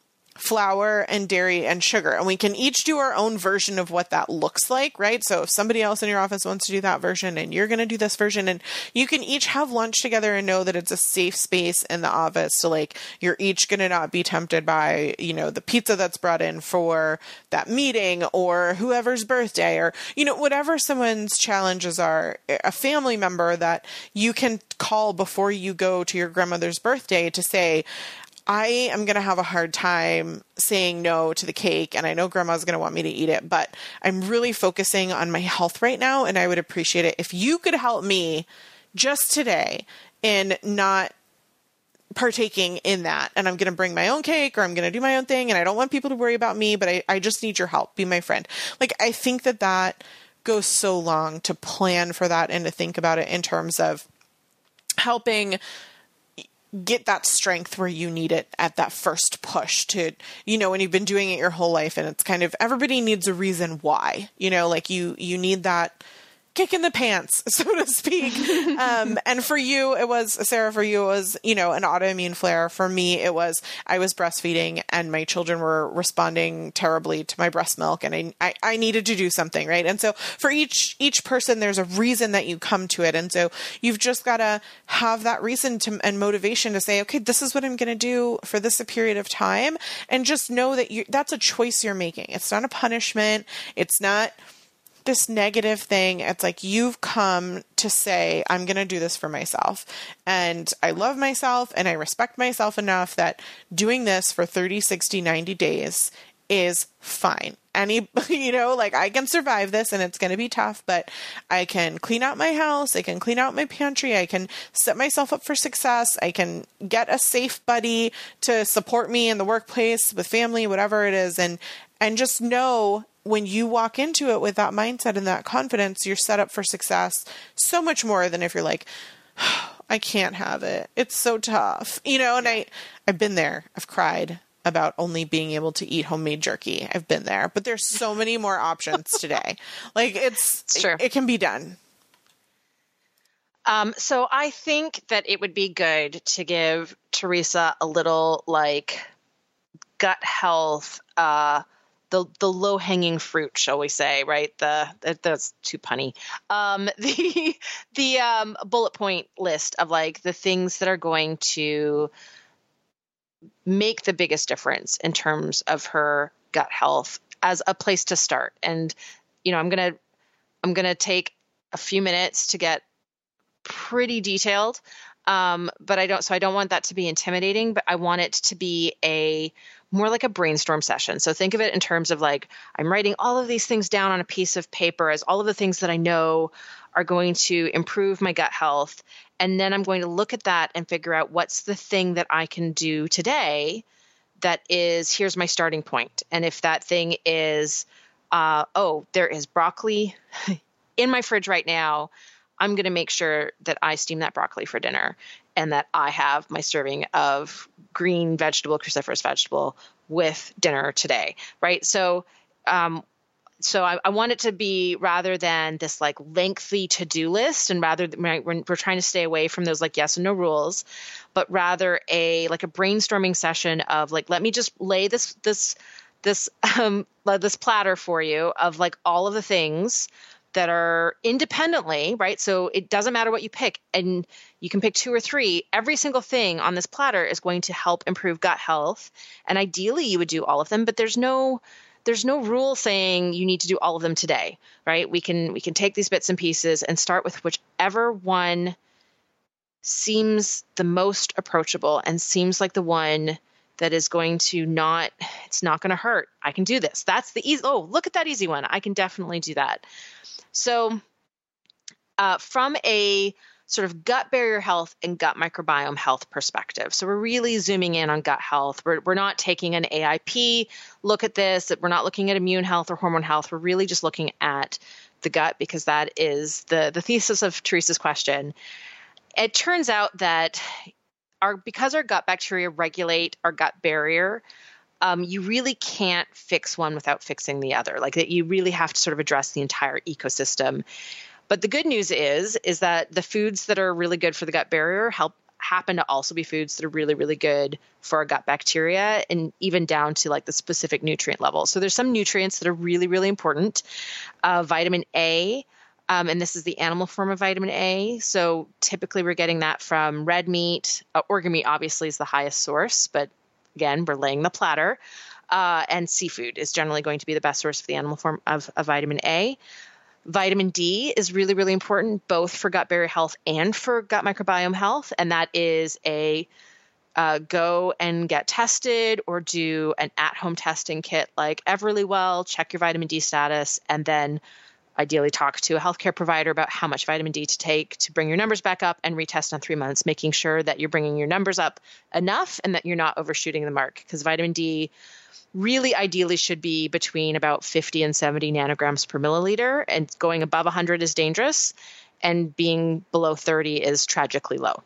flour and dairy and sugar, and we can each do our own version of what that looks like, right? So if somebody else in your office wants to do that version and you're going to do this version, and you can each have lunch together and know that it's a safe space in the office. So like you're each going to not be tempted by, you know, the pizza that's brought in for that meeting, or whoever's birthday, or, you know, whatever someone's challenges are, a family member that you can call before you go to your grandmother's birthday to say, I am going to have a hard time saying no to the cake, and I know grandma's going to want me to eat it, but I'm really focusing on my health right now, and I would appreciate it if you could help me just today in not partaking in that. And I'm going to bring my own cake, or I'm going to do my own thing, and I don't want people to worry about me, but I, I just need your help. Be my friend. Like, I think that that goes so long to plan for that and to think about it in terms of helping get that strength where you need it at that first push to, you know, when you've been doing it your whole life, and it's kind of, everybody needs a reason why, you know, like you, you need that kick in the pants, so to speak. Um, and for you, it was, Sarah, for you, it was, you know, an autoimmune flare. For me, it was, I was breastfeeding and my children were responding terribly to my breast milk, and I, I, I needed to do something, right? And so for each, each person, there's a reason that you come to it. And so you've just got to have that reason to, and motivation to say, okay, this is what I'm going to do for this period of time. And just know that you, that's a choice you're making. It's not a punishment. It's not this negative thing. It's like, you've come to say, I'm going to do this for myself. And I love myself and I respect myself enough that doing this for thirty, sixty, ninety days is fine. Any, you know, like I can survive this, and it's going to be tough, but I can clean out my house. I can clean out my pantry. I can set myself up for success. I can get a safe buddy to support me in the workplace, with family, whatever it is. And, and just know, when you walk into it with that mindset and that confidence, you're set up for success so much more than if you're like, oh, I can't have it. It's so tough, you know, and I, I've been there. I've cried about only being able to eat homemade jerky. I've been there, but there's so many more options today. Like it's, it's true. It, it can be done. Um, so I think that it would be good to give Teresa a little like gut health, uh, the the low hanging fruit, shall we say, right? The, the that's too punny. Um, the the um, bullet point list of like the things that are going to make the biggest difference in terms of her gut health as a place to start. And you know, I'm gonna I'm gonna take a few minutes to get pretty detailed, um, but I don't. So I don't want that to be intimidating, but I want it to be a more like a brainstorm session. So think of it in terms of like, I'm writing all of these things down on a piece of paper as all of the things that I know are going to improve my gut health. And then I'm going to look at that and figure out what's the thing that I can do today that is, here's my starting point. And if that thing is, uh, oh, there is broccoli in my fridge right now, I'm going to make sure that I steam that broccoli for dinner and that I have my serving of green vegetable, cruciferous vegetable with dinner today, right? So, um, so I, I want it to be, rather than this like lengthy to-do list, and rather than, right, we're, we're trying to stay away from those like yes and no rules, but rather a like a brainstorming session of like, let me just lay this this this um this platter for you of like all of the things that are independently, right? So it doesn't matter what you pick, and you can pick two or three. Every single thing on this platter is going to help improve gut health, and ideally you would do all of them, but there's no there's no rule saying you need to do all of them today, right? We can we can take these bits and pieces and start with whichever one seems the most approachable and seems like the one that is going to not, it's not going to hurt. I can do this. That's the easy, oh, look at that easy one. I can definitely do that. So uh, from a sort of gut barrier health and gut microbiome health perspective. So we're really zooming in on gut health. We're, we're not taking an A I P look at this. We're not looking at immune health or hormone health. We're really just looking at the gut, because that is the, the thesis of Teresa's question. It turns out that our because our gut bacteria regulate our gut barrier, um, you really can't fix one without fixing the other. Like that, you really have to sort of address the entire ecosystem. But the good news is, is that the foods that are really good for the gut barrier help happen to also be foods that are really, really good for our gut bacteria, and even down to like the specific nutrient level. So there's some nutrients that are really, really important. Uh, vitamin A, um, and this is the animal form of vitamin A. So typically we're getting that from red meat. Uh, organ meat obviously is the highest source, but again, we're laying the platter. Uh, and seafood is generally going to be the best source of the animal form of, of vitamin A. Vitamin D is really, really important, both for gut barrier health and for gut microbiome health. And that is a uh, go and get tested or do an at-home testing kit like Everlywell, check your vitamin D status, and then ideally talk to a healthcare provider about how much vitamin D to take to bring your numbers back up, and retest in three months, making sure that you're bringing your numbers up enough and that you're not overshooting the mark. Because vitamin D really ideally should be between about fifty and seventy nanograms per milliliter, and going above one hundred is dangerous, and being below thirty is tragically low.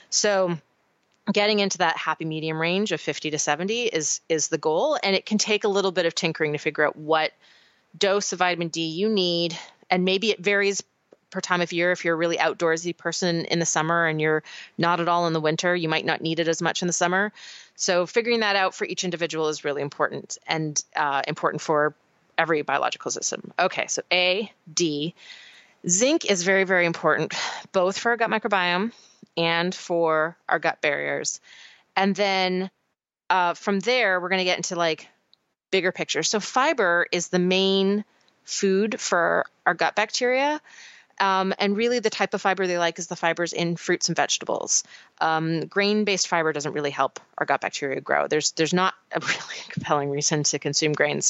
So getting into that happy medium range of fifty to seventy is is the goal, and it can take a little bit of tinkering to figure out what dose of vitamin D you need, and maybe it varies per time of year. If you're a really outdoorsy person in the summer and you're not at all in the winter, you might not need it as much in the summer. So figuring that out for each individual is really important, and uh, important for every biological system. Okay, so A, D. Zinc is very, very important, both for our gut microbiome and for our gut barriers. And then uh, from there, we're going to get into like bigger picture. So fiber is the main food for our gut bacteria. Um, and really the type of fiber they like is the fibers in fruits and vegetables. Um, grain-based fiber doesn't really help our gut bacteria grow. There's there's not a really compelling reason to consume grains.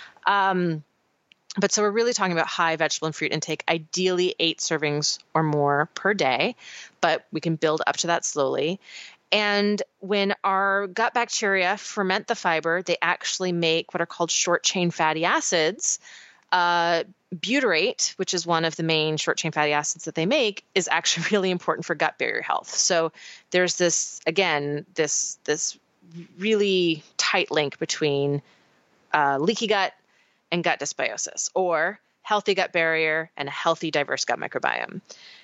Um, but so we're really talking about high vegetable and fruit intake, ideally eight servings or more per day, but we can build up to that slowly. And when our gut bacteria ferment the fiber, they actually make what are called short-chain fatty acids. Uh, butyrate, which is one of the main short-chain fatty acids that they make, is actually really important for gut barrier health. So there's this, again, this this really tight link between uh, leaky gut and gut dysbiosis, or healthy gut barrier and a healthy, diverse gut microbiome.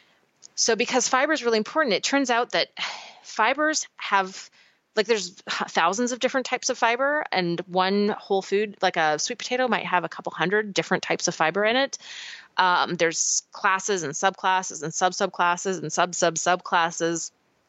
So because fiber is really important, it turns out that fibers have, like there's thousands of different types of fiber, and one whole food, like a sweet potato, might have a couple hundred different types of fiber in it. Um, there's classes and subclasses and sub-subclasses and sub-sub-subclasses,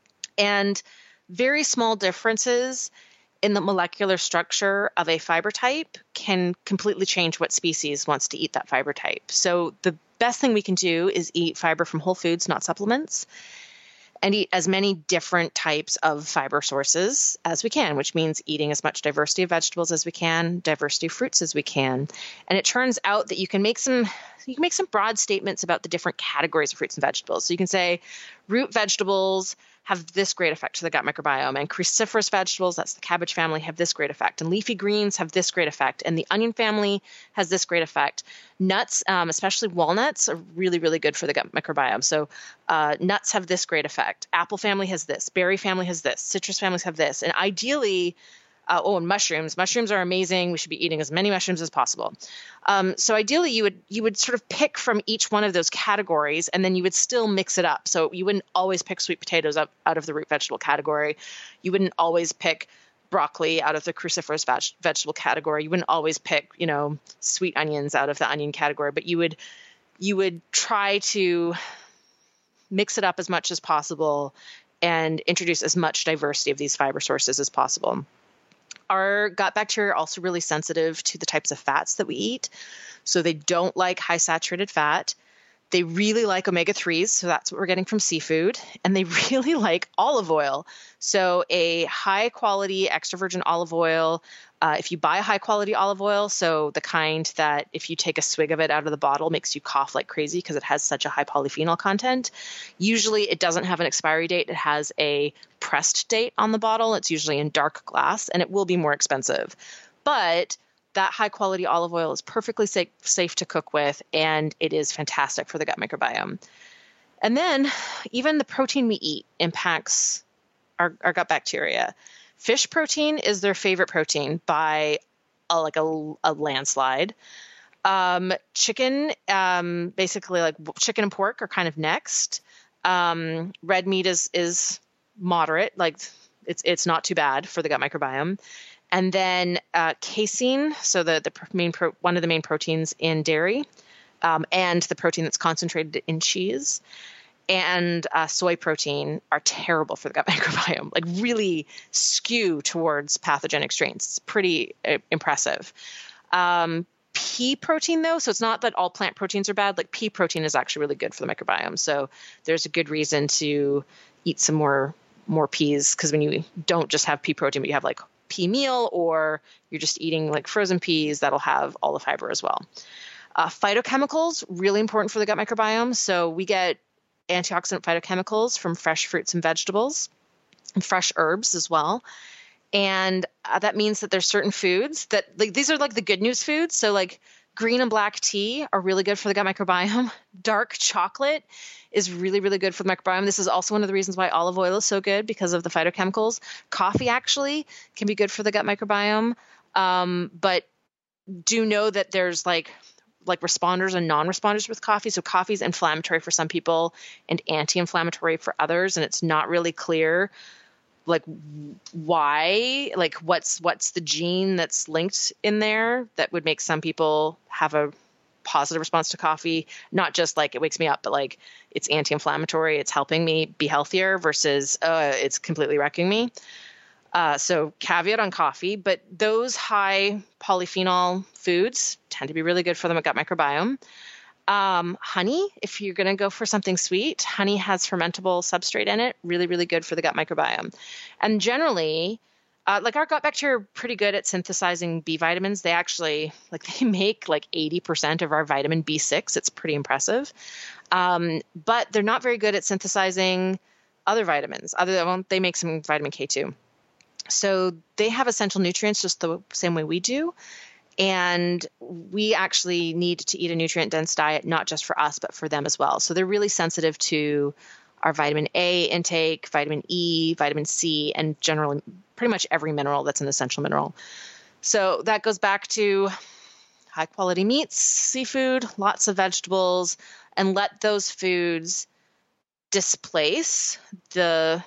and very small differences in the molecular structure of a fiber type can completely change what species wants to eat that fiber type. So the best thing we can do is eat fiber from whole foods, not supplements. and eat as many different types of fiber sources as we can, which means eating as much diversity of vegetables as we can, diversity of fruits as we can. And it turns out that you can make some you can make some broad statements about the different categories of fruits and vegetables. So you can say root vegetables have this great effect to the gut microbiome, and cruciferous vegetables, that's the cabbage family, have this great effect, and leafy greens have this great effect, and the onion family has this great effect. Nuts, um, especially walnuts, are really, really good for the gut microbiome. So uh, nuts have this great effect. Apple family has this. Berry family has this. Citrus families have this. And ideally, Uh, oh, and mushrooms. Mushrooms are amazing. We should be eating as many mushrooms as possible. Um, so ideally, you would you would sort of pick from each one of those categories, and then you would still mix it up. So you wouldn't always pick sweet potatoes up out of the root vegetable category. You wouldn't always pick broccoli out of the cruciferous veg- vegetable category. You wouldn't always pick, you know, sweet onions out of the onion category. But you would you would try to mix it up as much as possible and introduce as much diversity of these fiber sources as possible. Our gut bacteria are also really sensitive to the types of fats that we eat. So they don't like high saturated fat. They really like omega threes. So that's what we're getting from seafood. And they really like olive oil. So a high quality extra virgin olive oil, uh, if you buy a high quality olive oil, so the kind that if you take a swig of it out of the bottle makes you cough like crazy because it has such a high polyphenol content, usually it doesn't have an expiry date. It has a pressed date on the bottle. It's usually in dark glass, and it will be more expensive. But that high quality olive oil is perfectly safe, safe to cook with, and it is fantastic for the gut microbiome. And then even the protein we eat impacts our, our gut bacteria. Fish protein is their favorite protein by a, like a, a landslide. Um, chicken, um, basically like chicken and pork are kind of next. Um, red meat is is moderate, like it's it's not too bad for the gut microbiome. And then uh, casein, so the the main pro- one of the main proteins in dairy, um, and the protein that's concentrated in cheese, and uh, soy protein are terrible for the gut microbiome. Like really skew towards pathogenic strains. It's pretty uh, impressive. Um, pea protein, though, so it's not that all plant proteins are bad. Like pea protein is actually really good for the microbiome. So there's a good reason to eat some more more peas, because when you don't just have pea protein, but you have like pea meal, or you're just eating like frozen peas, that'll have all the fiber as well. Uh, phytochemicals, really important for the gut microbiome. So we get antioxidant phytochemicals from fresh fruits and vegetables, and fresh herbs as well. And uh, that means that there's certain foods that, like, these are like the good news foods. So like green and black tea are really good for the gut microbiome. Dark chocolate is really, really good for the microbiome. This is also one of the reasons why olive oil is so good, because of the phytochemicals. Coffee actually can be good for the gut microbiome. Um, but do know that there's like like responders and non-responders with coffee. So coffee is inflammatory for some people and anti-inflammatory for others. And it's not really clear like why, like what's what's the gene that's linked in there that would make some people have a positive response to coffee, not just like it wakes me up, but like it's anti-inflammatory, it's helping me be healthier, versus uh, it's completely wrecking me. Uh, so caveat on coffee, but those high polyphenol foods tend to be really good for the gut microbiome. Um, honey, if you're going to go for something sweet, honey has fermentable substrate in it, really, really good for the gut microbiome. And generally, uh, like our gut bacteria are pretty good at synthesizing B vitamins. They actually, like they make like eighty percent of our vitamin B six. It's pretty impressive. Um, but they're not very good at synthesizing other vitamins. Other than, well, they make some vitamin K too. So they have essential nutrients just the same way we do. And we actually need to eat a nutrient-dense diet, not just for us, but for them as well. So they're really sensitive to our vitamin A intake, vitamin E, vitamin C, and generally pretty much every mineral that's an essential mineral. So that goes back to high-quality meats, seafood, lots of vegetables, and let those foods displace the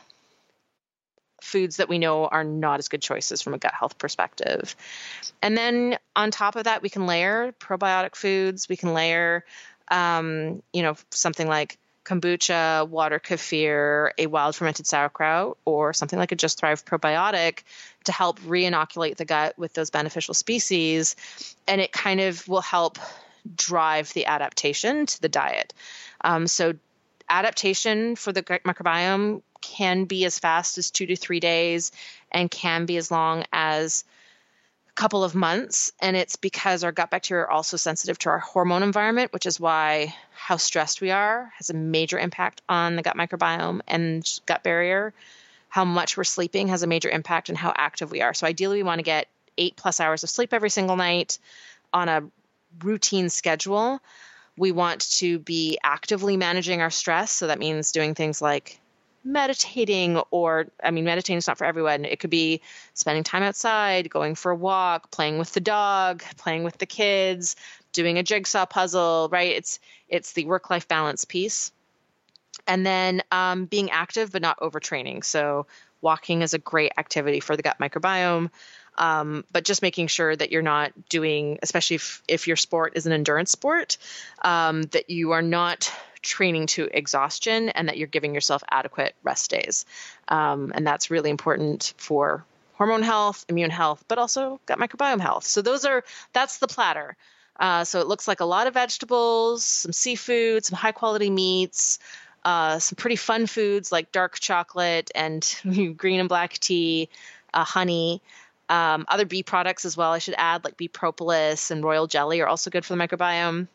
foods that we know are not as good choices from a gut health perspective. And then on top of that, we can layer probiotic foods. We can layer, um, you know, something like kombucha, water kefir, a wild fermented sauerkraut, or something like a Just Thrive probiotic to help re-inoculate the gut with those beneficial species. And it kind of will help drive the adaptation to the diet. Um, so adaptation for the gut microbiome can be as fast as two to three days and can be as long as a couple of months. And it's because our gut bacteria are also sensitive to our hormone environment, which is why how stressed we are has a major impact on the gut microbiome and gut barrier. How much we're sleeping has a major impact on how active we are. So ideally, we want to get eight plus hours of sleep every single night on a routine schedule. We want to be actively managing our stress. So that means doing things like meditating, or, I mean, meditating is not for everyone. It could be spending time outside, going for a walk, playing with the dog, playing with the kids, doing a jigsaw puzzle, right? It's, it's the work-life balance piece. And then um, being active, but not overtraining. So walking is a great activity for the gut microbiome. Um, but just making sure that you're not doing, especially if, if your sport is an endurance sport, um, that you are not training to exhaustion and that you're giving yourself adequate rest days. Um, and that's really important for hormone health, immune health, but also gut microbiome health. So those are, that's the platter. Uh, so it looks like a lot of vegetables, some seafood, some high quality meats, uh, some pretty fun foods like dark chocolate and green and black tea, uh, honey. Um, other bee products as well, I should add, like bee propolis and royal jelly are also good for the microbiome.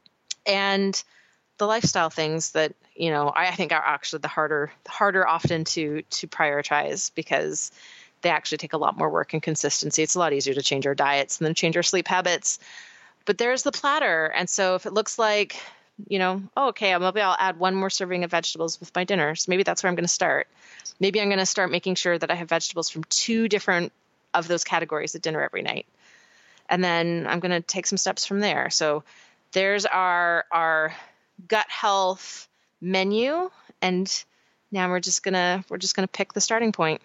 And the lifestyle things that, you know, I think are actually the harder, harder often to, to prioritize because they actually take a lot more work and consistency. It's a lot easier to change our diets and then change our sleep habits. But there's the platter. And so if it looks like, you know, oh, okay, maybe I'll add one more serving of vegetables with my dinner. So maybe that's where I'm going to start. Maybe I'm going to start making sure that I have vegetables from two different of those categories at dinner every night. And then I'm going to take some steps from there. So there's our, our gut health menu. And now we're just going to, we're just going to pick the starting point.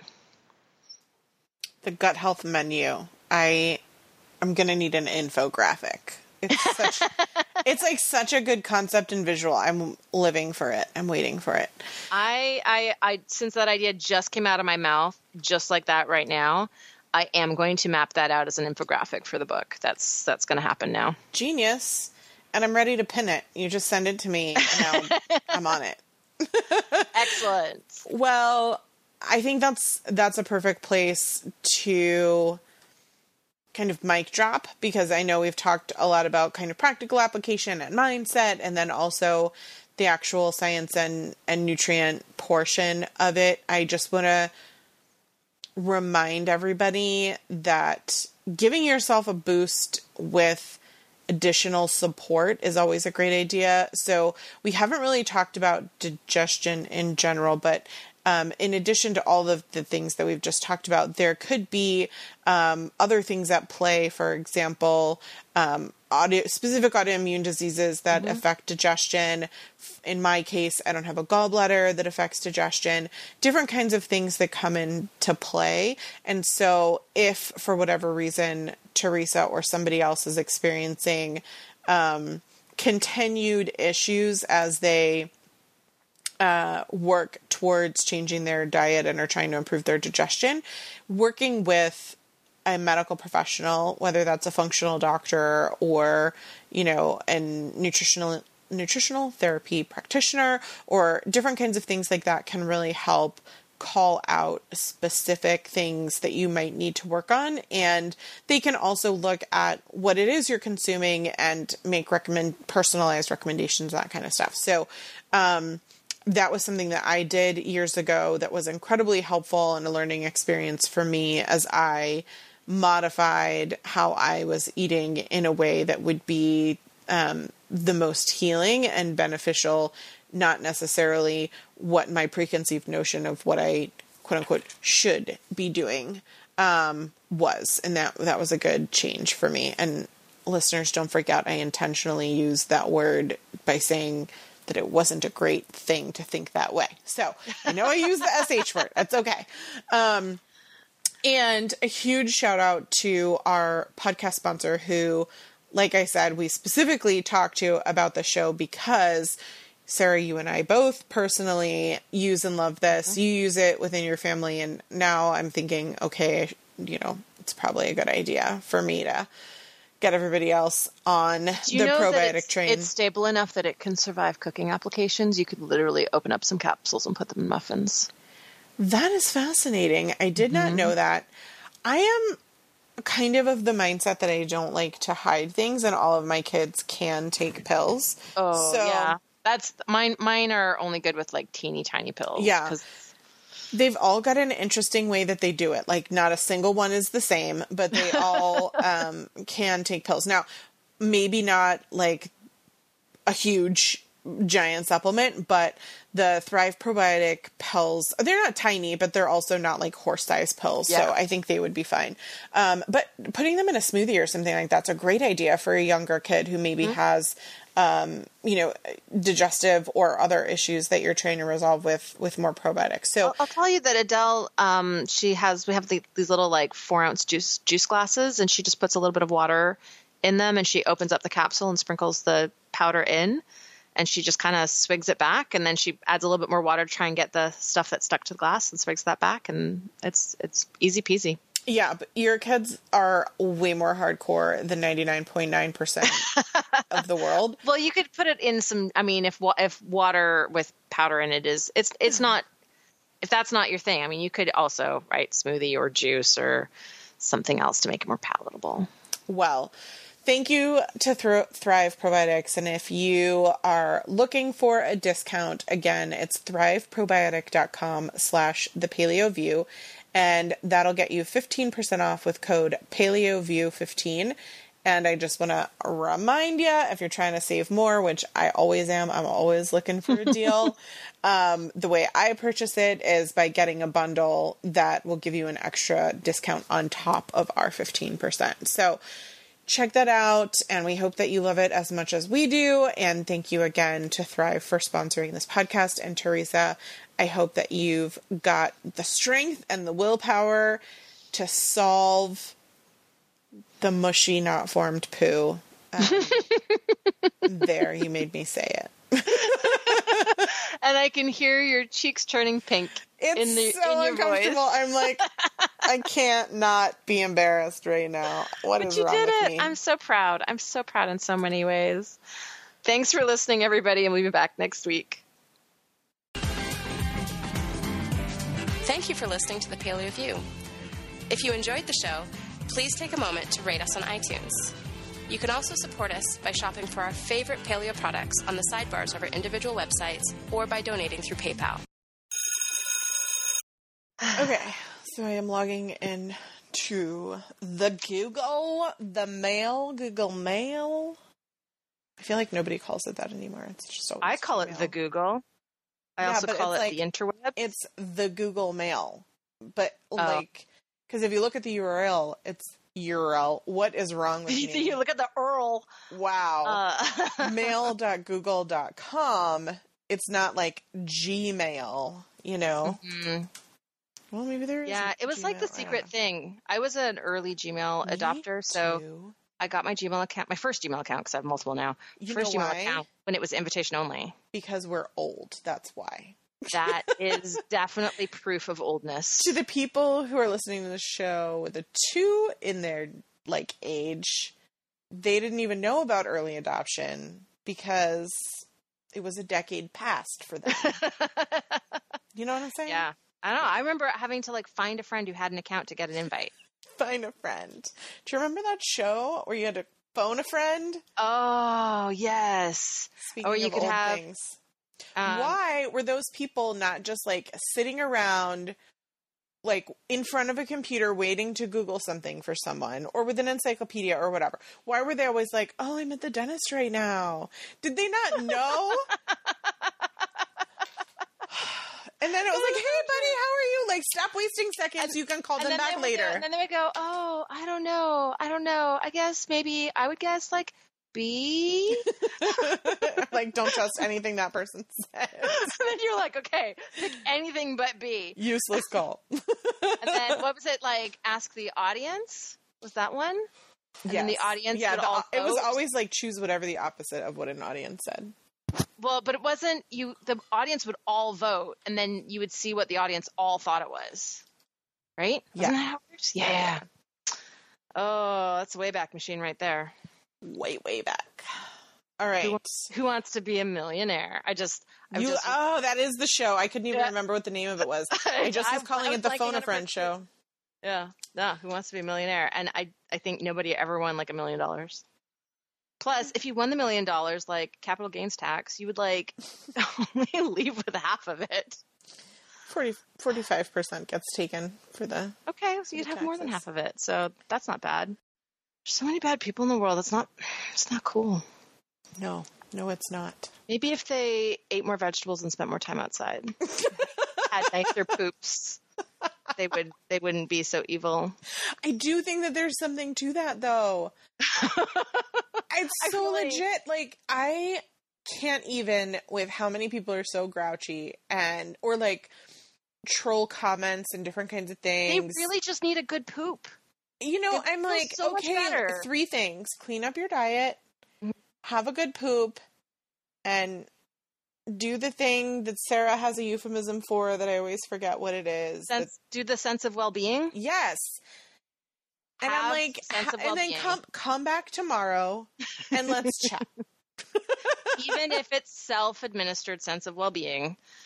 The gut health menu. I, I'm going to need an infographic. It's such, it's like such a good concept and visual. I'm living for it. I'm waiting for it. I, I, I, since that idea just came out of my mouth, just like that right now, I am going to map that out as an infographic for the book. That's that's going to happen now. Genius. And I'm ready to pin it. You just send it to me and now I'm on it. Excellent. Well, I think that's that's a perfect place to kind of mic drop, because I know we've talked a lot about kind of practical application and mindset, and then also the actual science and, and nutrient portion of it. I just want to remind everybody that giving yourself a boost with additional support is always a great idea. So we haven't really talked about digestion in general, but um, in addition to all of the things that we've just talked about, there could be um, other things at play. For example, um, auto, specific autoimmune diseases that mm-hmm. affect digestion. In my case, I don't have a gallbladder that affects digestion. Different kinds of things that come into play. And so if, for whatever reason, Teresa or somebody else is experiencing um, continued issues as they uh, work towards changing their diet and are trying to improve their digestion, working with a medical professional, whether that's a functional doctor or, you know, a nutritional nutritional therapy practitioner or different kinds of things like that, can really help call out specific things that you might need to work on. And they can also look at what it is you're consuming and make recommend personalized recommendations, that kind of stuff. So, um, that was something that I did years ago that was incredibly helpful and a learning experience for me as I modified how I was eating in a way that would be um, the most healing and beneficial, not necessarily what my preconceived notion of what I, quote unquote, should be doing um, was. And that that was a good change for me. And listeners, don't freak out. I intentionally used that word by saying that it wasn't a great thing to think that way. So I know I use the S H word. That's okay. Um, and a huge shout out to our podcast sponsor who, like I said, we specifically talked to about the show because Sarah, you and I both personally use and love this. Mm-hmm. You use it within your family. And now I'm thinking, okay, you know, it's probably a good idea for me to get everybody else on Do you the know that probiotic it's, train. it's stable enough that it can survive cooking applications? You could literally open up some capsules and put them in muffins. That is fascinating. I did not know that. I am kind of of the mindset that I don't like to hide things, and all of my kids can take pills. Oh, so, yeah. That's mine. Mine are only good with like teeny tiny pills. Yeah. 'Cause they've all got an interesting way that they do it. Like, not a single one is the same, but they all um, can take pills. Now, maybe not like a huge giant supplement, but the Thrive probiotic pills, they're not tiny, but they're also not like horse-sized pills. Yeah. So I think they would be fine. Um, but putting them in a smoothie or something like that's a great idea for a younger kid who maybe mm-hmm. has, um, you know, digestive or other issues that you're trying to resolve with, with more probiotics. So I'll, I'll tell you that Adele, um, she has, we have the, these little like four ounce juice, juice glasses, and she just puts a little bit of water in them, and she opens up the capsule and sprinkles the powder in. And she just kind of swigs it back, and then she adds a little bit more water to try and get the stuff that's stuck to the glass and swigs that back, and it's it's easy peasy. Yeah, but your kids are way more hardcore than ninety-nine point nine percent of the world. Well, you could put it in some. I mean, if if water with powder in it is, it's it's not. If that's not your thing, I mean, you could also write smoothie or juice or something else to make it more palatable. Well. Thank you to Th- Thrive Probiotics. And if you are looking for a discount, again, it's thriveprobiotic.com slash the Paleo View. And that'll get you fifteen percent off with code Paleo View fifteen. And I just want to remind you, if you're trying to save more, which I always am, I'm always looking for a deal. um, the way I purchase it is by getting a bundle that will give you an extra discount on top of our fifteen percent. So check that out, and we hope that you love it as much as we do. And thank you again to Thrive for sponsoring this podcast. And Teresa, I hope that you've got the strength and the willpower to solve the mushy, not formed poo. Um, there, you made me say it. And I can hear your cheeks turning pink. It's in the, so in your uncomfortable. Voice. I'm like, I can't not be embarrassed right now. What but is you wrong did with it. me? I'm so proud. I'm so proud in so many ways. Thanks for listening, everybody, and we'll be back next week. Thank you for listening to the Paleo View. If you enjoyed the show, please take a moment to rate us on iTunes. You can also support us by shopping for our favorite paleo products on the sidebars of our individual websites or by donating through PayPal. Okay, so I am logging in to the Google, the Mail, Google Mail. I feel like nobody calls it that anymore. It's just always I call it Mail. the Google. I Yeah, also but call it's it like- the interweb. It's the Google Mail, but Oh. like, because if you look at the U R L, it's U R L. What is wrong with me? You look at the U R L. Wow. Uh, mail dot google dot com. It's not like Gmail, you know? mm-hmm. Well, maybe there is. Yeah, a it was like the Gmail, I secret don't thing. I was an early Gmail know. Me adopter, so too. I got my Gmail account, my first Gmail account, because I have multiple now. You first know Gmail why? account when it was invitation only. Because we're old. That's why. That is definitely proof of oldness. To the people who are listening to the show with a two in their like age, they didn't even know about early adoption because it was a decade past for them. You know what I'm saying? Yeah. I don't know. I remember having to like find a friend who had an account to get an invite. Find a friend. Do you remember that show where you had to phone a friend? Oh, yes. Speaking Or you of could old have- things. Um, Why were those people not just like sitting around like in front of a computer waiting to Google something for someone or with an encyclopedia or whatever? Why were they always like, oh, I'm at the dentist right now? Did they not know? And then it was like, hey, buddy, how are you? Like, stop wasting seconds. You can call and them then back they would later. Go, and then they would go, oh, I don't know. I don't know. I guess maybe I would guess like B. Like, don't trust anything that person says. And then you're like, okay, pick anything but B. Useless call. And then what was it like? Ask the audience. Was that one? And then the Yes. audience Yeah, would the, all it was vote? always like choose whatever the opposite of what an audience said. Well, but it wasn't you. The audience would all vote, and then you would see what the audience all thought it was. Right? Yeah. Wasn't that how it works? Yeah. Oh, that's a way back machine right there. Way, way back. All right. Who, wants, who wants to be a millionaire? I just, I you, just oh, that is the show. I couldn't even yeah. remember what the name of it was. I just was calling was it the like Phone a Friend show. Yeah. No, Who Wants to Be a Millionaire? And I, I think nobody ever won like a million dollars. Plus, if you won the million dollars, like capital gains tax, you would like only leave with half of it. forty, forty-five percent gets taken for the. Okay, so you'd have taxes. More than half of it. So that's not bad. There's so many bad people in the world. That's not, it's not cool. No, no, it's not. Maybe if they ate more vegetables and spent more time outside, had nicer poops, they would, they wouldn't be so evil. I do think that there's something to that, though. It's so like... legit. Like, I can't even with how many people are so grouchy and, or like, troll comments and different kinds of things. They really just need a good poop. You know, they I'm like, so okay, three things. Clean up your diet, have a good poop, and do the thing that Sarah has a euphemism for that I always forget what it is. Sense, do the sense of well-being? Yes. And have I'm like, ha- and then come come back tomorrow and let's chat. Even if it's self-administered sense of well-being.